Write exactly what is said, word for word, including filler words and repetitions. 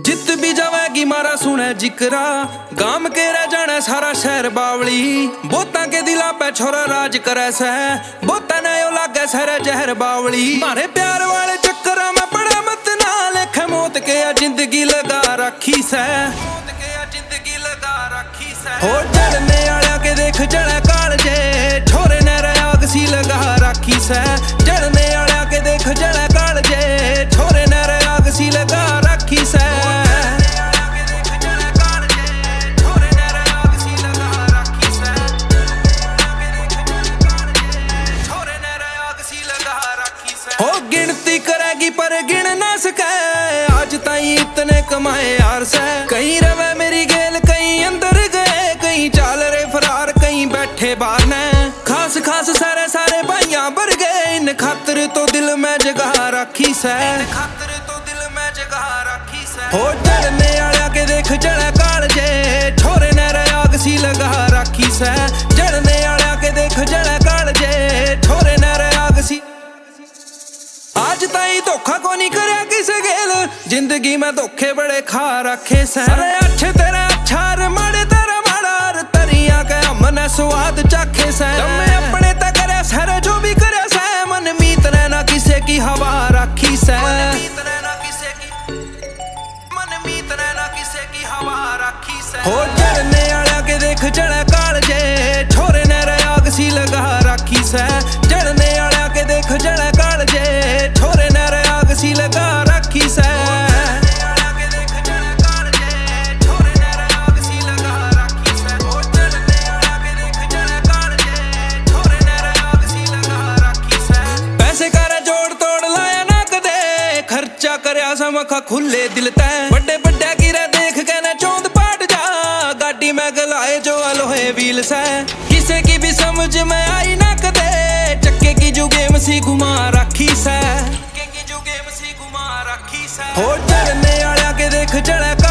जित भी जावेगी मारा सुने जिकरा, गाम के रह जाना सारा शहर बावली। बोता के दिला पे छोरा राज करे से, बोता ने यो लागे सर जहर बावली। मारे प्यार वाले चक्करा में पड़ा मत ना लेखे, मौत के या जिंदगी लगा रखी से, मौत के या जिंदगी लगा रखी से। हो जलने आया के देख जड़ा काल जे, छोरे ने आग सी लगा रखी से। जलने आया के देख जड़ा काल जे, छोरे ने आग सी लगा रखी से। हो गिनती करेगी पर गिन ना सके, आज ताई इतने कमाए यार से। कहीं रवे मेरी गेल कहीं अंदर गए, कहीं चाल रे फरार कहीं बैठे बाहर ने। खास खास सारे सारे भाइयां भर गए, इन खातिर तो दिल में जगह रखी से, खातिर तो दिल में जगह रखी से। हो जलने आया के देख जड़ा काल जे, छोरे ने आग सी लगा रखी से। जलने आया के देख जड़ा काल जे, छोरे ने आग सी। आज ताई धोखा को नहीं करया किसे गेल, जिंदगी में धोखे बड़े खा रखे से। अरे अच्छे तेरे अच्छा रे माड़े तेरा माड़ा, तरिया के हमने स्वाद चाखे से। जब मैं अपने तक करे सर जो भी करे से, मन मीत ने ना किसे की हवा रखी से, मन मीत ने ना किसे की, मन मीत ने ना किसे की हवा रखी से। हो जलने आया के देख जड़ा काल जे, छोरे ने आग सी लगा रखी से। जलने आया के देख जड़ा काल जे, छोरे ने आग सी लगा रखी से। पैसे कर जोड़ तोड़ लाया ना कदे, खर्चा करया समखा खुले दिल तै। बड़े बड़े गिरा देख के ना चौंद पाट जा, गाड़ी में गलाए जो अलोहे व्हील से। किसे की भी समझ में आई ना कदे, चक्के की जो गेम सी घुमा रखी से, हो जलने आया के देख जड़ा